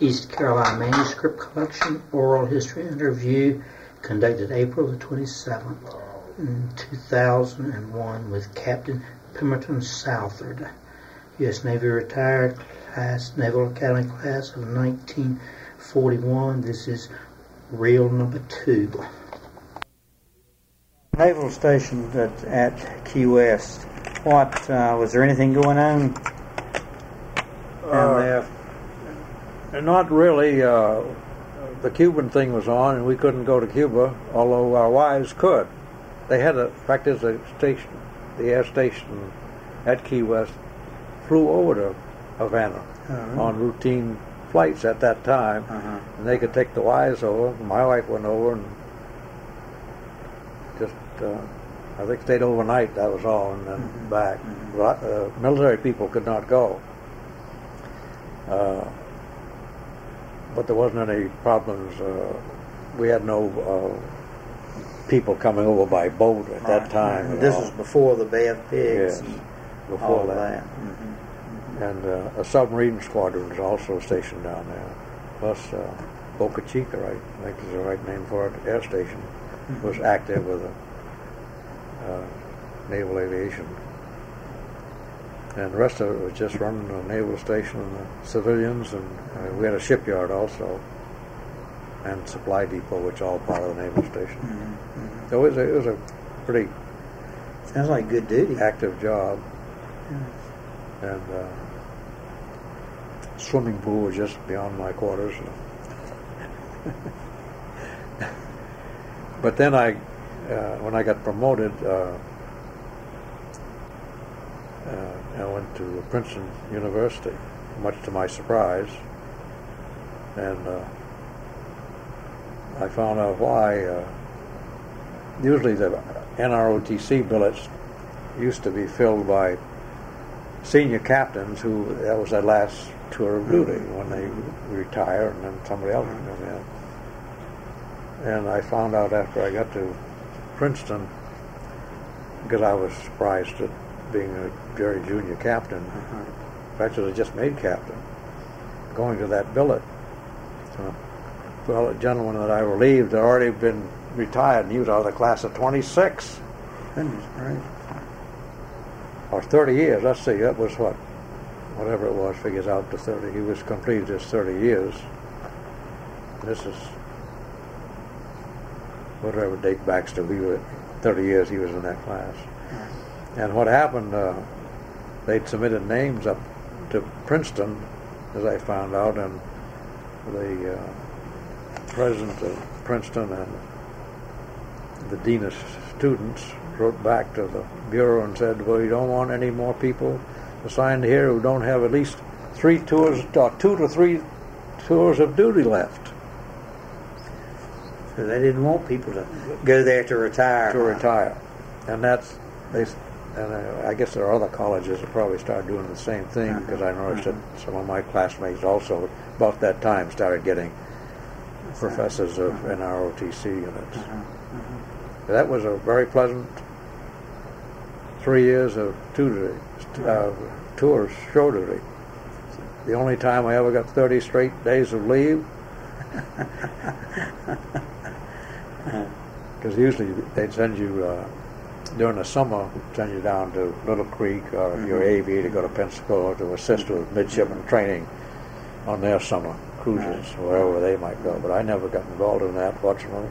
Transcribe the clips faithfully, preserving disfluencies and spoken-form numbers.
East Carolina Manuscript Collection, Oral History Interview, conducted April the twenty-seventh in two thousand one with Captain Pemberton Southard, U S Navy retired, class, Naval Academy class of nineteen forty-one. This is reel number two. Naval station at, at Key West. What, uh, was there anything going on down there? Uh, not really. Uh, the Cuban thing was on, and we couldn't go to Cuba, although our wives could. They had a, in fact, there's a station, the air station at Key West flew over to Havana uh-huh. on routine flights at that time, uh-huh. and they could take the wives over. My wife went over and just, uh, I think, stayed overnight. That was all, and then mm-hmm. back. Mm-hmm. Uh, military people could not go, uh, but there wasn't any problems. Uh, we had no uh, people coming over by boat at right. that time. Mm-hmm. This all. was before the Bay of Pigs. Yes, before that. that. Mm-hmm. And uh, a submarine squadron was also stationed down there. Plus, uh, Boca Chica, right, I think is the right name for it, air station, mm-hmm. was active with a, uh, naval aviation. And the rest of it was just running a naval station and the civilians, and uh, we had a shipyard also, and supply depot, which all part of the naval station. Mm-hmm. So it was, a, it was a pretty sounds like good duty, active job. Yes. And uh, swimming pool was just beyond my quarters. But then I, uh, when I got promoted, uh, uh, I went to Princeton University, much to my surprise, and uh, I found out why. Uh, usually the N R O T C billets used to be filled by senior captains who, that was their last tour of duty when they retire, and then somebody else would come in. And I found out after I got to Princeton, because I was surprised at being a very junior captain, actually just made captain, going to that billet. So, well, a gentleman that I relieved had already been retired, and he was out of the class of twenty-six. Goodness, right. Or thirty years, let's see, that was what, whatever it was, figures out to thirty. He was completed his thirty years. This is whatever date backs to, he was, thirty years he was in that class. And what happened, uh, they'd submitted names up to Princeton, as I found out, and the uh, president of Princeton and the dean of students wrote back to the bureau and said, well, you don't want any more people assigned here who don't have at least three tours, or two to three tours of duty left. So they didn't want people to go there to retire. To retire. And that's, they, and I, I guess there are other colleges that probably started doing the same thing, because uh-huh. I noticed uh-huh. that some of my classmates also, about that time, started getting that's professors right. of uh-huh. N R O T C units. Uh-huh. Uh-huh. That was a very pleasant three years of tutoring, uh, tours, show duty. The only time I ever got thirty straight days of leave. Because usually they'd send you, uh, during the summer, send you down to Little Creek, or if mm-hmm. you're aviator, to go to Pensacola to assist with midshipman training on their summer cruises, right. wherever they might go. But I never got involved in that, fortunately.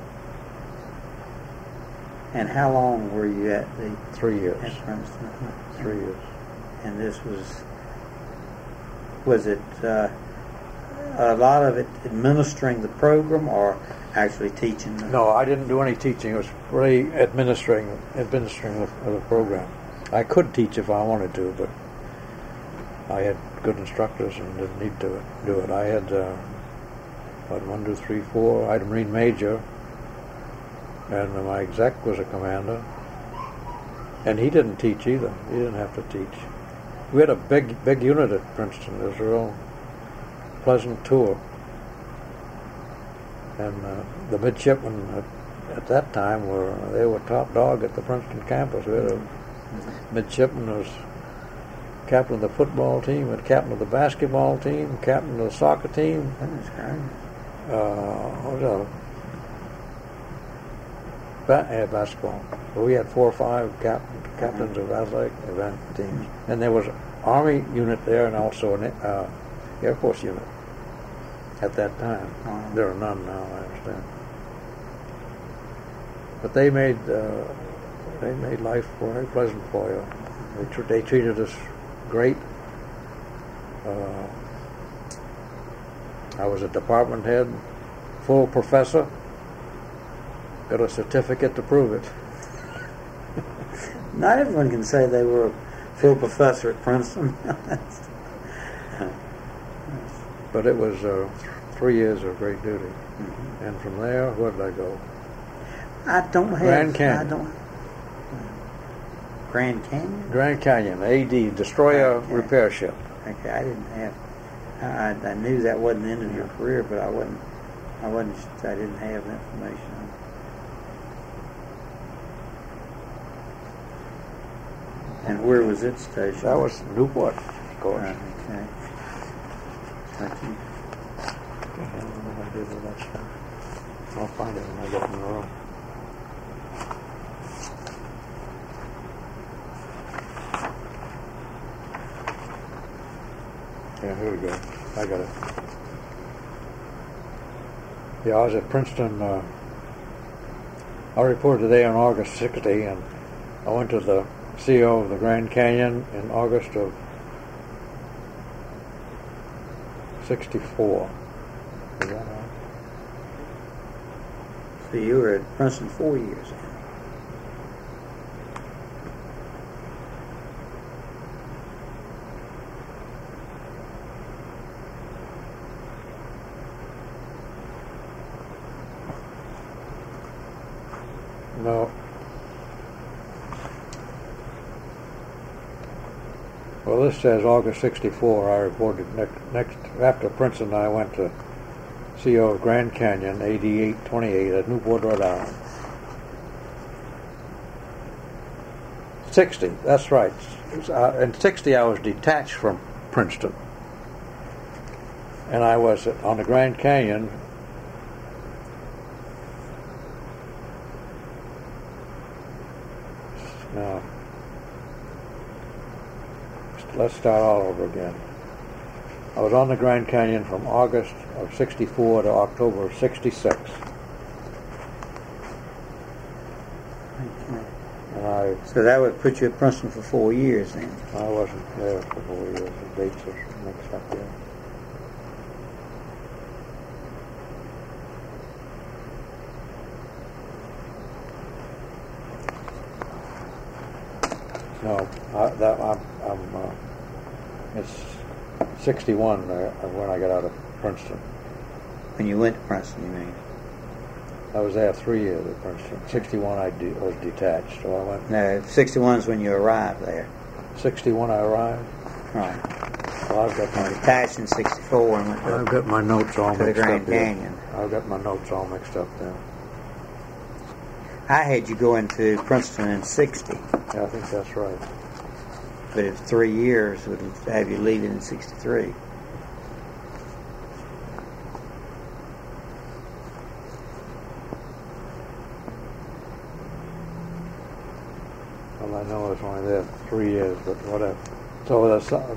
And how long were you at the... Three years. At Princeton? Three years. And this was... Was it uh, a lot of it administering the program, or actually teaching? The no, I didn't do any teaching. It was really administering administering the, the program. I could teach if I wanted to, but I had good instructors and didn't need to do it. I had, uh, what, one, two, three, four. I had a Marine Major, and my exec was a commander, and he didn't teach either. He didn't have to teach. We had a big, big unit at Princeton. It was a real pleasant tour. And uh, the midshipmen at, at that time were, they were top dog at the Princeton campus. We had a midshipman who was captain of the football team, and captain of the basketball team, captain of the soccer team. That's great. Uh, what was the other? Ba- yeah, basketball. So we had four or five cap- captains of athletic event teams. And there was an Army unit there and also an uh, Air Force unit at that time. Wow. There are none now, I understand. But they made uh, they made life very pleasant for you. They, tr- they treated us great. Uh, I was a department head, full professor. Got a certificate to prove it. Not everyone can say they were a full professor at Princeton. But it was uh, three years of great duty. Mm-hmm. And from there, where did I go? I don't have. Grand Canyon. I don't. Grand Canyon. Grand Canyon, A D, Destroyer Okay. Repair Ship. Okay, I didn't have. I, I knew that wasn't the end of your career, but I wasn't. I wasn't. I didn't have the information. And where was it stationed? That was Newport, of course. Right, okay. Thank you. I don't know what I did with that stuff. I'll find it when I get in the room. Yeah, here we go. I got it. Yeah, I was at Princeton. Uh, I reported today on August sixtieth, and I went to the C E O of the Grand Canyon in August of sixty-four. Is that right? So you were at Princeton four years. No. Well, this says August sixty-four. I reported next, next after Princeton. I went to C E O of Grand Canyon, A D eight twenty-eight at Newport, Rhode Island. sixty. That's right. Uh, in sixty, I was detached from Princeton, and I was on the Grand Canyon. No. Let's start all over again. I was on the Grand Canyon from August of sixty-four to October of sixty-six. Okay. And I So that would put you at Princeton for four years then. I wasn't there for four years. The dates are mixed up there. No, I, that I'm, I'm uh, it's sixty-one uh, when I got out of Princeton. When you went to Princeton, you mean? I was there three years at Princeton. sixty-one I de- was detached, so I went. No, sixty-one is when you arrived there. sixty-one I arrived. Right. Well, I've got You my detached in sixty-four and went to, I've got my notes all to the mixed Grand up there. Canyon. I've got my notes all mixed up there. I had you go into Princeton in sixty, Yeah, I think that's right. but if three years would have you leaving in sixty-three. Well, I know I was only there three years, but whatever. So that's uh,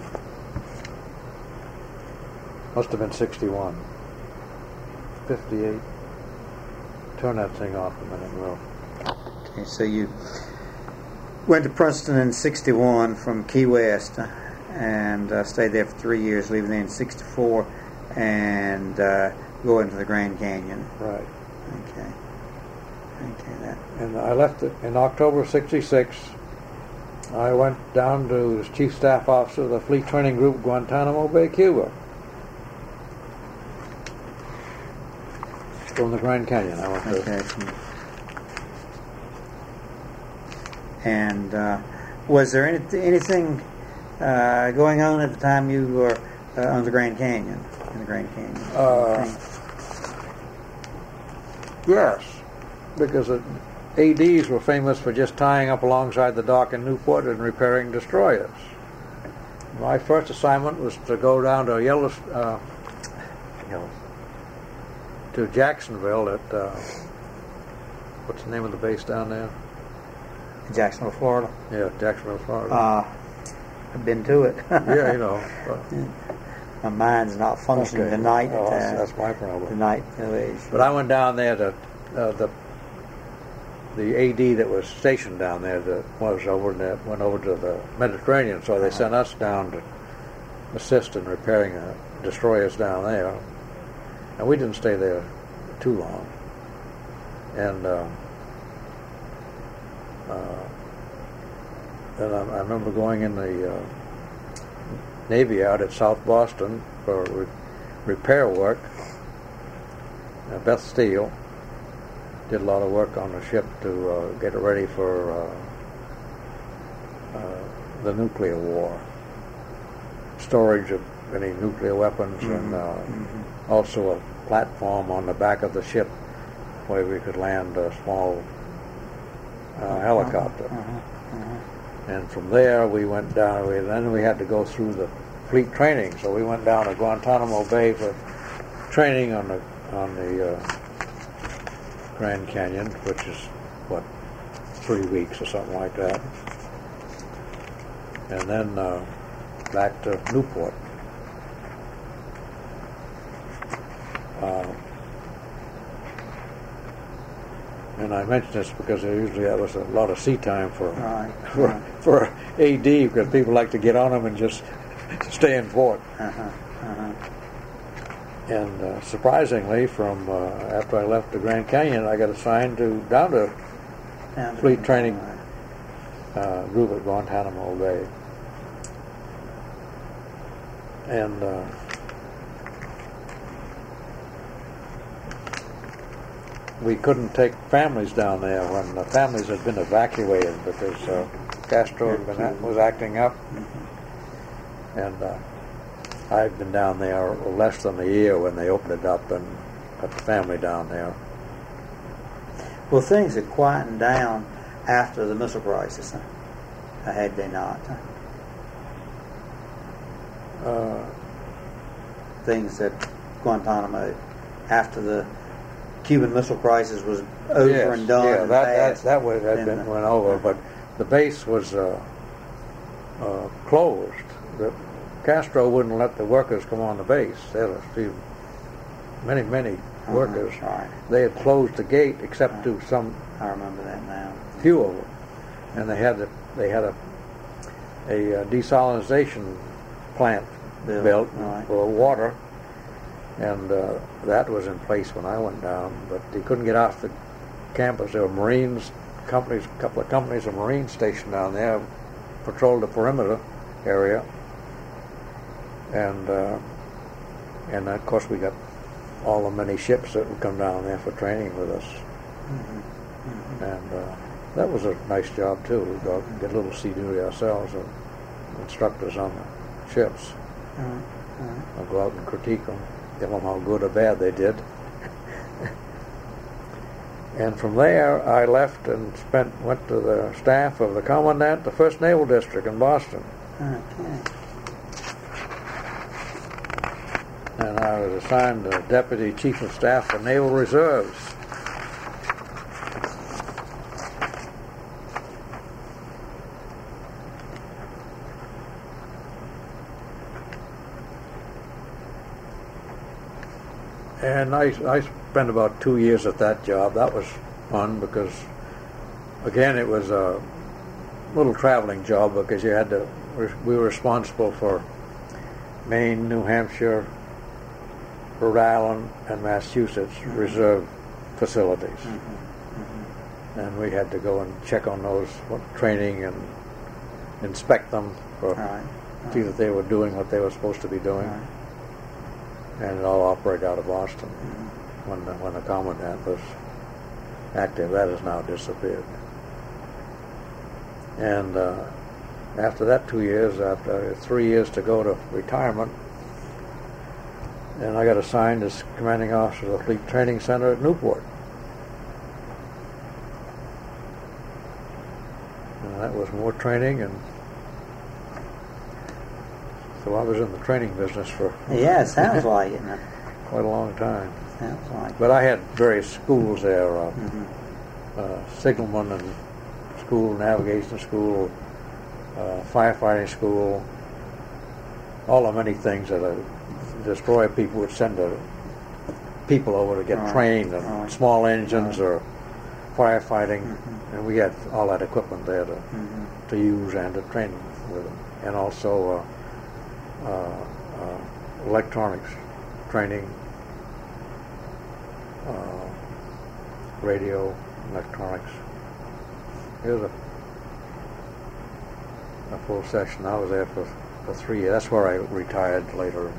must have been sixty-one. fifty-eight. Turn that thing off a minute, Will. Okay, so you went to Princeton in sixty-one from Key West and uh, stayed there for three years, leaving there in sixty-four and uh, going to the Grand Canyon. Right. Okay. Okay, that. And I left it in October sixty-six. I went down to as Chief Staff Officer of the Fleet Training Group, Guantanamo Bay, Cuba. From the Grand Canyon, I went to. Okay. And uh, was there any, anything uh, going on at the time you were uh, on the Grand Canyon? In the Grand Canyon. Uh, yes, because the A Ds were famous for just tying up alongside the dock in Newport and repairing destroyers. my first assignment was to go down to Yellow, uh, you know, to Jacksonville at, uh, what's the name of the base down there? Jacksonville, Florida. Yeah, Jacksonville, Florida. Uh, I've been to it. Yeah, you know. Uh, My mind's not functioning okay. tonight. Oh, that's, uh, that's my problem. Tonight, no, But I went down there to uh, the the A D that was stationed down there that was over there went over to the Mediterranean, so they Uh-huh. sent us down to assist in repairing uh, destroyers down there, and we didn't stay there too long. And uh, uh, then I, I remember going in the uh, Navy Yard at South Boston for re- repair work. Uh, Beth Steele did a lot of work on the ship to uh, get it ready for uh, uh, the nuclear war, storage of any nuclear weapons, Mm-hmm. and uh, Mm-hmm. also a platform on the back of the ship where we could land a small uh, helicopter. Uh-huh. Uh-huh. And from there we went down, we, then we had to go through the fleet training, so we went down to Guantanamo Bay for training on the on the uh, Grand Canyon, which is, what, three weeks or something like that. And then uh, back to Newport. Uh, and I mention this because there usually that was a lot of sea time for Right. for, Right. for A D, because people like to get on them and just stay in port. Uh-huh. Uh-huh. And uh, surprisingly, from uh, after I left the Grand Canyon, I got assigned to down to Down to fleet training Right. uh, group at Guantanamo Bay. And uh, we couldn't take families down there when the families had been evacuated because uh, Castro had been act- was acting up. Mm-hmm. And uh, I'd been down there less than a year when they opened it up and got the family down there. Well, things had quietened down after the missile crisis, huh? Had they not? Uh, Things at Guantanamo after the Cuban Missile Crisis was over yes, and done. yeah, and that, that, past. that was, had And, been, uh, went over, but the base was uh, uh, closed. The, Castro wouldn't let the workers come on the base. There were a few, many, many uh-huh, workers. Right. They had closed the gate except Right. to some I remember that now. few of them, and they had a, they had a a uh, desalinization plant Built, built right. for water, and uh, that was in place when I went down. But they couldn't get off the campus. There were Marines companies, a couple of companies of Marines stationed down there, patrolled the perimeter area, and uh, and of course we got all the many ships that would come down there for training with us. Mm-hmm. Mm-hmm. And uh, that was a nice job too. We got get a little sea duty ourselves, and instructors on the ships. Uh-huh. Uh-huh. I'll go out and critique them, tell them how good or bad they did. And from there, I left and spent went to the staff of the commandant, the First Naval District in Boston, Okay. and I was assigned the Deputy Chief of Staff for Naval Reserves. And I, I spent about two years at that job. That was fun because, again, it was a little traveling job because you had to, we were responsible for Maine, New Hampshire, Rhode Island, and Massachusetts Mm-hmm. reserve facilities. Mm-hmm. Mm-hmm. And we had to go and check on those, what, training and inspect them for, Right. see that they were doing what they were supposed to be doing. Right. And it all operated out of Boston Mm-hmm. when the, when the commandant was active. That has now disappeared. And uh, after that two years, after three years to go to retirement, and I got assigned as commanding officer of the Fleet Training Center at Newport. And that was more training, and So I was in the training business for Yeah, it sounds like it. quite a long time. Sounds like. But I had various schools there, uh, Mhm. uh, signalman and school, navigation school, uh, firefighting school, all the many things that a destroyer people would send a, people over to get Right. trained on Right. small engines Right. or firefighting, Mhm. and we had all that equipment there to, Mhm. to use and to train with them, and also uh, uh, uh, electronics training, uh, radio, electronics. It was a, a full session. I was there for, for three years. That's where I retired later.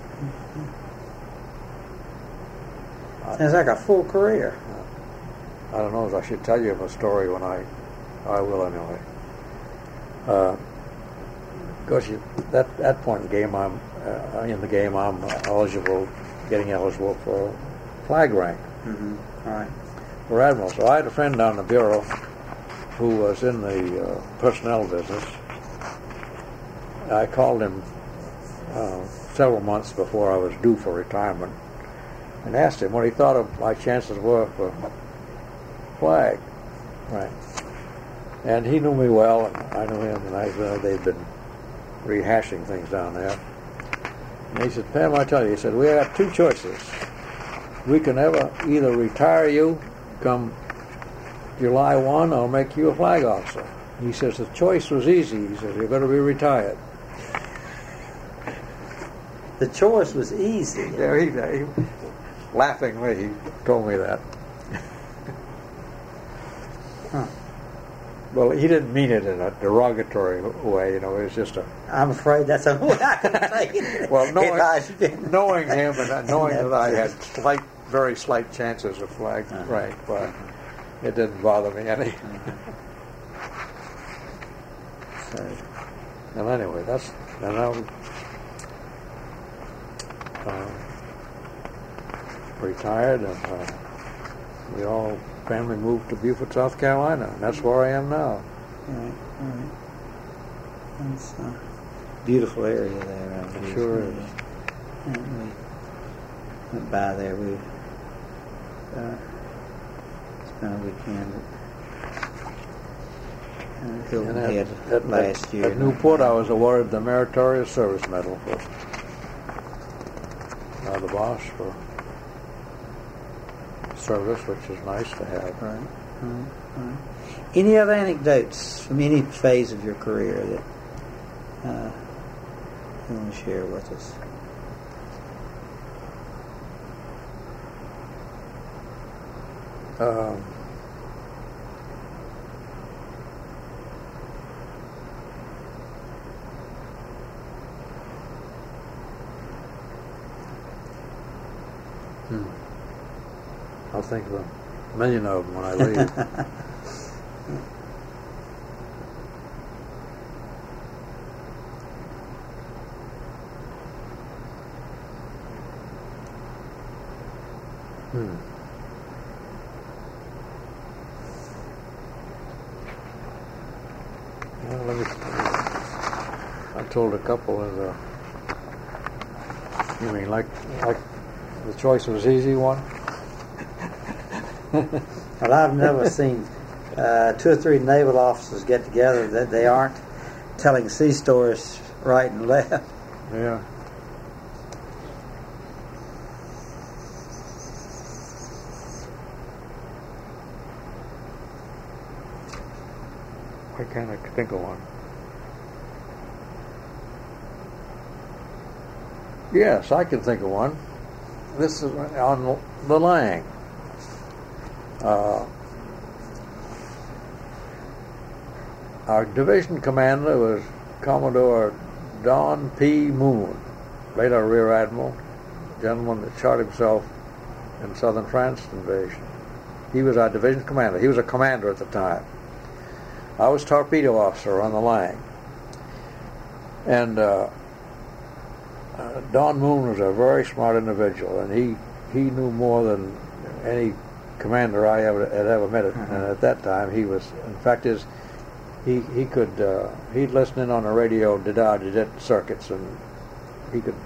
Sounds like a full career. I don't know if I should tell you a story when I, I will anyway. Uh, because you, that that point in the game, I'm uh, in the game. I'm eligible, getting eligible for flag rank Mm-hmm. Right. for admiral. So I had a friend down in the bureau who was in the uh, personnel business. I called him uh, several months before I was due for retirement and asked him what he thought of my chances were for flag. Right. And he knew me well, and I knew him, and I uh, they'd been rehashing things down there. And he said, Pam, I tell you, he said, we have two choices. We can ever either retire you come July first or make you a flag officer. He says, the choice was easy. He says, you're going to be retired. The choice was easy. Yeah, he, he laughingly, he told me that. Huh. Well, he didn't mean it in a derogatory way, you know, it was just a... I'm afraid that's a way I can say it. Well, knowing, If I should- knowing him and knowing that I had slight, very slight chances of flag Uh-huh. rank, but it didn't bother me any. So, And anyway, that's... And I uh, retired, and uh, we all... family moved to Beaufort, South Carolina, and that's where I am now. right, right. It's a beautiful area there. I It believe. sure is. And we went by there. We uh, spent a weekend at uh, Hilton And Head at, at, last at, year. at Newport, I was awarded the Meritorious Service Medal for uh, the boss for service, which is nice to have. Right, right, right. Any other anecdotes from any phase of your career that uh, you want to share with us? Um, hmm. I'll think of a million of them when I leave. hmm. Well, let me, I told a couple of the, you mean like, like the choice was easy one? Well, I've never seen uh, two or three naval officers get together that they aren't telling sea stories right and left. Yeah. I can't think of one. Yes, I can think of one. This is on the Lang. Uh, our division commander was Commodore Don P. Moon, later Rear Admiral, gentleman that shot himself in Southern France invasion. He was our division commander. He was a commander at the time. I was torpedo officer on the Lang. And uh, uh, Don Moon was a very smart individual, and he, he knew more than any commander I ever had ever met. Mm-hmm. And at that time, he was, in fact, his he he could uh, he'd listen in on the radio, did our did circuits, and he could.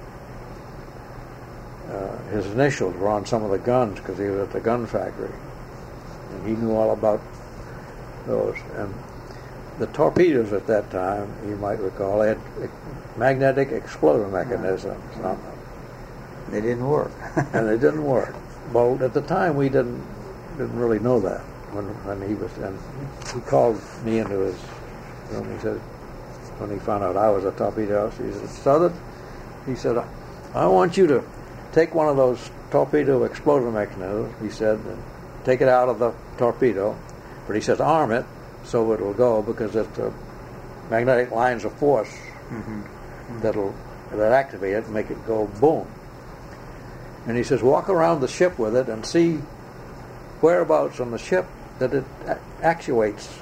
Uh, his initials were on some of the guns because he was at the gun factory, and he knew all about those. And the torpedoes at that time, you might recall, had magnetic exploder mechanisms on them. They didn't work. And they didn't work. Well, at the time, we didn't didn't really know that when when he was. And he called me into his room. He said, when he found out I was a torpedo officer, he said, "Southern," he said, "I want you to take one of those torpedo exploder mechanisms," he said, "and take it out of the torpedo. But," he says, "arm it so it will go, because it's the magnetic lines of force Mm-hmm. that'll that activate it and make it go boom." And he says, "Walk around the ship with it and see whereabouts on the ship that it a- actuates."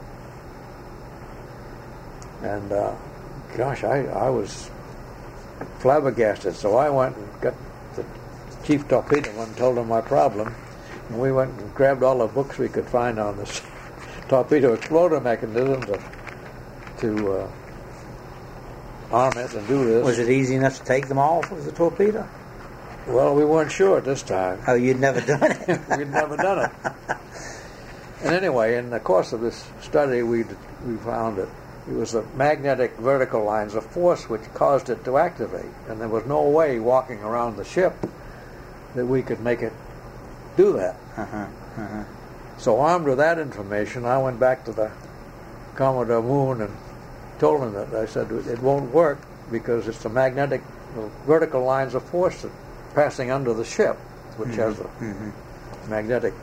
And uh, gosh, I, I was flabbergasted. So I went and got the chief torpedo man and told him my problem. And we went and grabbed all the books we could find on this torpedo exploder mechanism to, to uh, arm it and do this. Was it easy enough to take them off with the torpedo? Well, we weren't sure at this time. Oh, you'd never done it. We'd never done it. And anyway, in the course of this study, we we found that it was the magnetic vertical lines of force which caused it to activate, and there was no way walking around the ship that we could make it do that. Uh-huh, uh-huh. So armed with that information, I went back to the Commodore Moon and told him that. I said, "It won't work because it's the magnetic the vertical lines of force that passing under the ship, which Mm-hmm. has a Mm-hmm. magnetic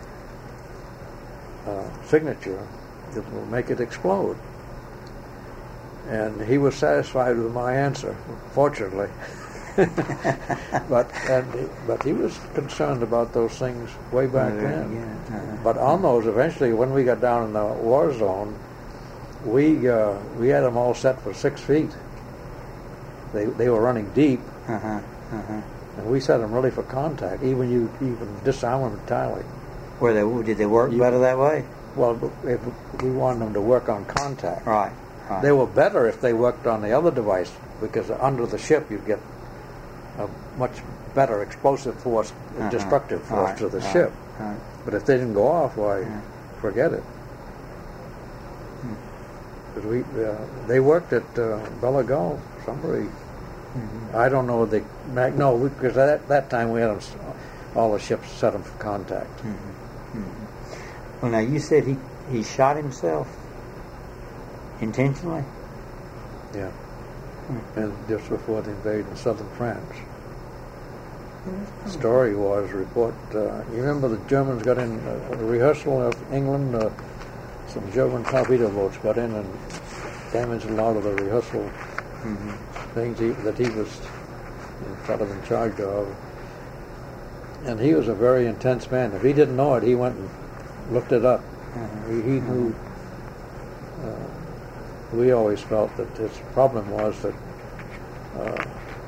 uh, signature that will make it explode." And he was satisfied with my answer, fortunately. but and, but he was concerned about those things way back Oh, then. yeah, uh-huh. But on those, eventually, when we got down in the war zone, we uh, we had them all set for six feet. They they were running deep, Uh-huh, uh-huh. and we set them really for contact. Even you even disarm them entirely. Were they, did they work You- better that way? Well, if we wanted them to work on contact. Right, right. They were better if they worked on the other device, because under the ship you'd get a much better explosive force, Uh-huh. destructive force Right, to the right, ship. right. But if they didn't go off, why, Yeah. forget it. Hmm. But we, uh, they worked at uh, Bellagol, somebody. Mm-hmm. I don't know the mag. No, because at that time we had them, s- all the ships set them for contact. Mm-hmm. Mm-hmm. Well, now you said he, he shot himself intentionally? Yeah. Hmm. And just before the invasion of southern France. The story was report. Uh, you remember the Germans got in uh, a rehearsal of England. Uh, some German torpedo boats got in and damaged a lot of the rehearsal Mm-hmm. things he, that he was sort of in charge of. And he was a very intense man. If he didn't know it, he went and looked it up. Uh-huh. He, he knew. Uh, we always felt that his problem was that. Uh,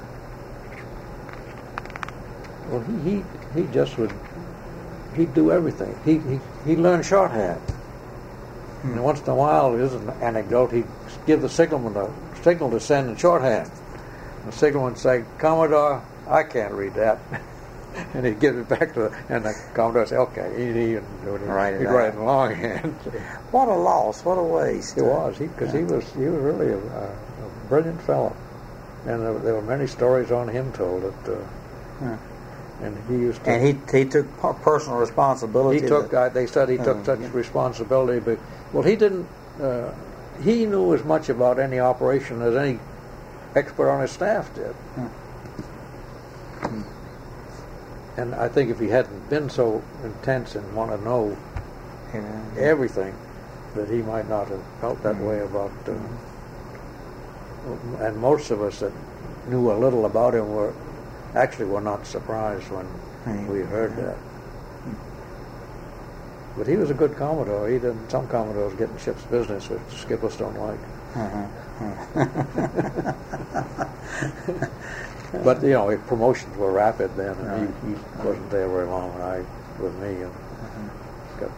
well, he, he he just would. He'd do everything. He he he learned shorthand. Hmm. And once in a while, there's an anecdote. He'd give the signalman a signal to send in shorthand. The signalman would say, "Commodore, I can't read that." And he'd give it back to the, and the Commodore would say, "Okay." He'd, he'd, he'd Write it he'd out. write it in longhand. What a loss! What a waste! He was, he because he was he was really a, a, a brilliant fellow, and there, there were many stories on him told that. Uh, Huh. And he used to. And he he took per- personal responsibility. He took. to- Uh, they said he took Oh, such yeah. responsibility, but well, he didn't. Uh, he knew as much about any operation as any expert on his staff did. Hmm. Hmm. And I think if he hadn't been so intense and want to know Yeah. everything, that he might not have felt that Hmm. way about. Uh, and most of us that knew a little about him were actually were not surprised when Right. we heard that. But he was a good Commodore. He didn't. Some Commodores get in ship's business, which skippers don't like. Uh-huh. But you know, his promotions were rapid then, and Right. he, he wasn't there very long when I with me and Uh-huh. got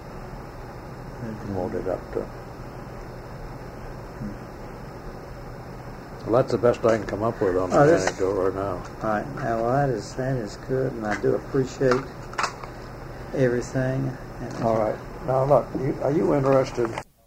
promoted up to. Well, that's the best I can come up with on Oh, the this- anecdote right now. All right. Now, well, that is that is good, and I do appreciate everything. And All right. Now, look, you, are you interested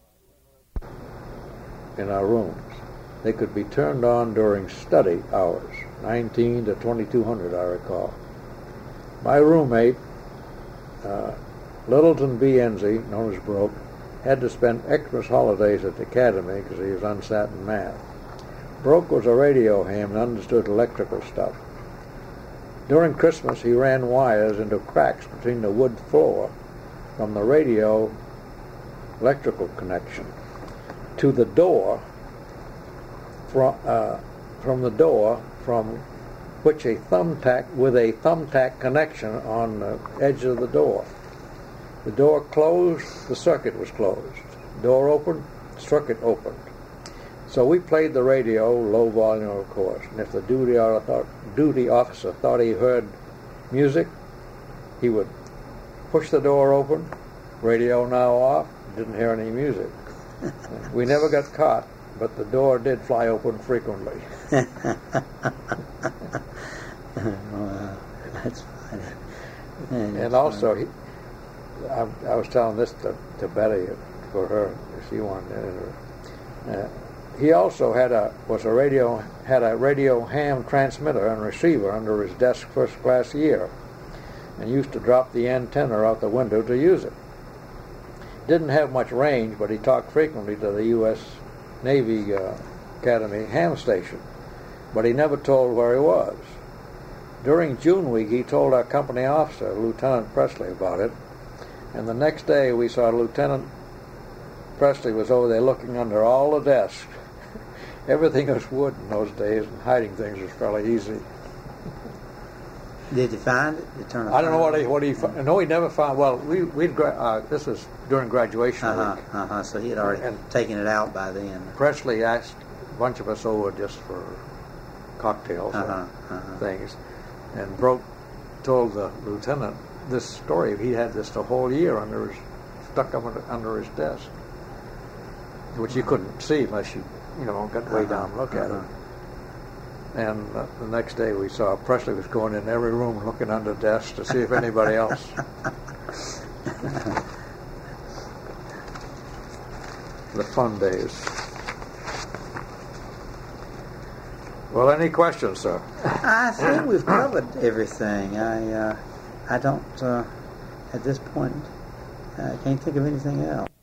in our rooms? They could be turned on during study hours, nineteen to twenty-two hundred, I recall. My roommate, uh, Littleton B. Enzi, known as Broke, had to spend Xmas holidays at the academy because he was unsat in math. Broke was a radio ham and understood electrical stuff. During Christmas, he ran wires into cracks between the wood floor from the radio electrical connection to the door from, uh, from the door from which a thumbtack with a thumbtack connection on the edge of the door. The door closed, the circuit was closed. Door opened, circuit opened. So we played the radio, low volume of course, and if the duty, thought, duty officer thought he heard music, he would push the door open, radio now off, didn't hear any music. We never got caught, but the door did fly open frequently. Wow, that's funny. And, that's also, funny. he, I, I was telling this to, to Betty for her, if she wanted to. Uh, he also had a was a radio had a radio ham transmitter and receiver under his desk first class year, and used to drop the antenna out the window to use it. Didn't have much range, but he talked frequently to the U S Navy uh, Academy ham station, but he never told where he was. During June week, he told our company officer, Lieutenant Presley, about it, and the next day we saw Lieutenant Presley was over there looking under all the desks. Everything was wood in those days, and hiding things was fairly easy. Did you find it? Did you turn it I don't know what on? he what he fo- no he never found. Well, we we uh, this was during graduation Uh-huh, week. uh-huh. So he had already And- taken it out by then. Presley asked a bunch of us over just for cocktails Uh-huh, and uh-huh. things, and Broke told the lieutenant this story. He had this the whole year under his stuck up under, under his desk, which you couldn't see unless you you know got way Uh-huh, down and look at uh-huh. it. And uh, the next day we saw Presley was going in every room looking under desks to see if anybody else. The fun days. Well, any questions, sir? I think we've covered everything. I uh, I don't uh, at this point. I can't think of anything else.